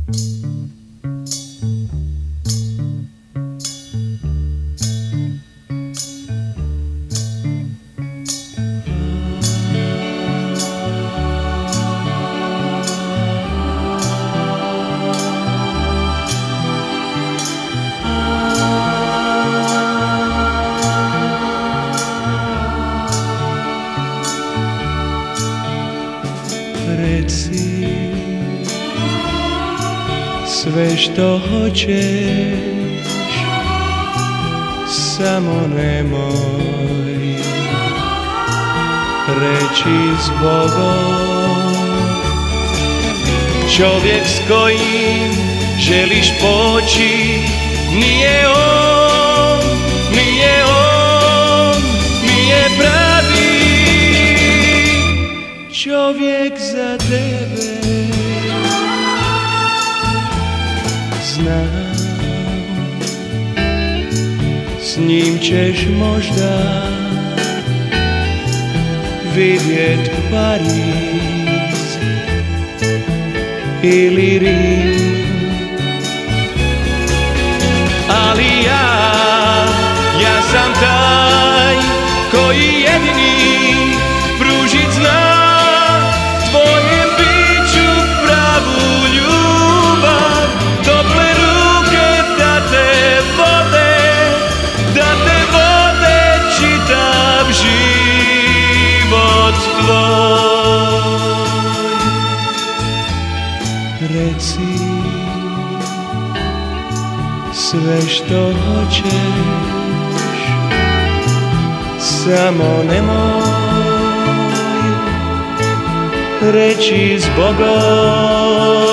Reci sve što hoćeš, samo nemoj reći zbogom. Čovjek s kojim želiš poći nije on, nije on, nije pravi čovjek za tebe. Znam, s njim ćeš možda vidjet Pariz ili Rim, ali ja sam taj koji jedini pružit zna tvojem biću pravu ljubav, tople ruke da te vode čitav život tvoj. Reci sve što hoćeš, samo nemoj reći zbogom.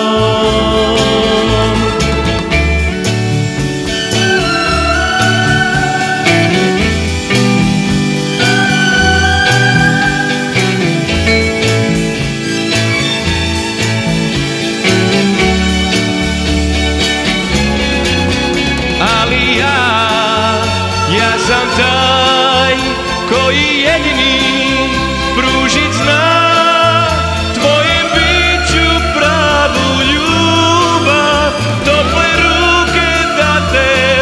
Ali ja sam taj koji jedini pružit zna tvojem biću pravu ljubav, tople ruke da te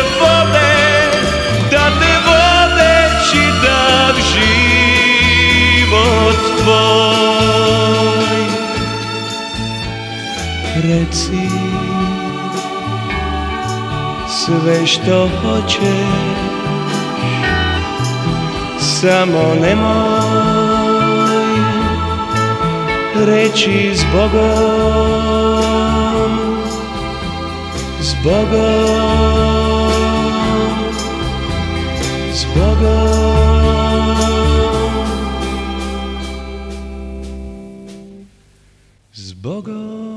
vode čitav život tvoj. Reci sve što hoćeš, samo nemoj reći zbogom, zbogom, zbogom, zbogom.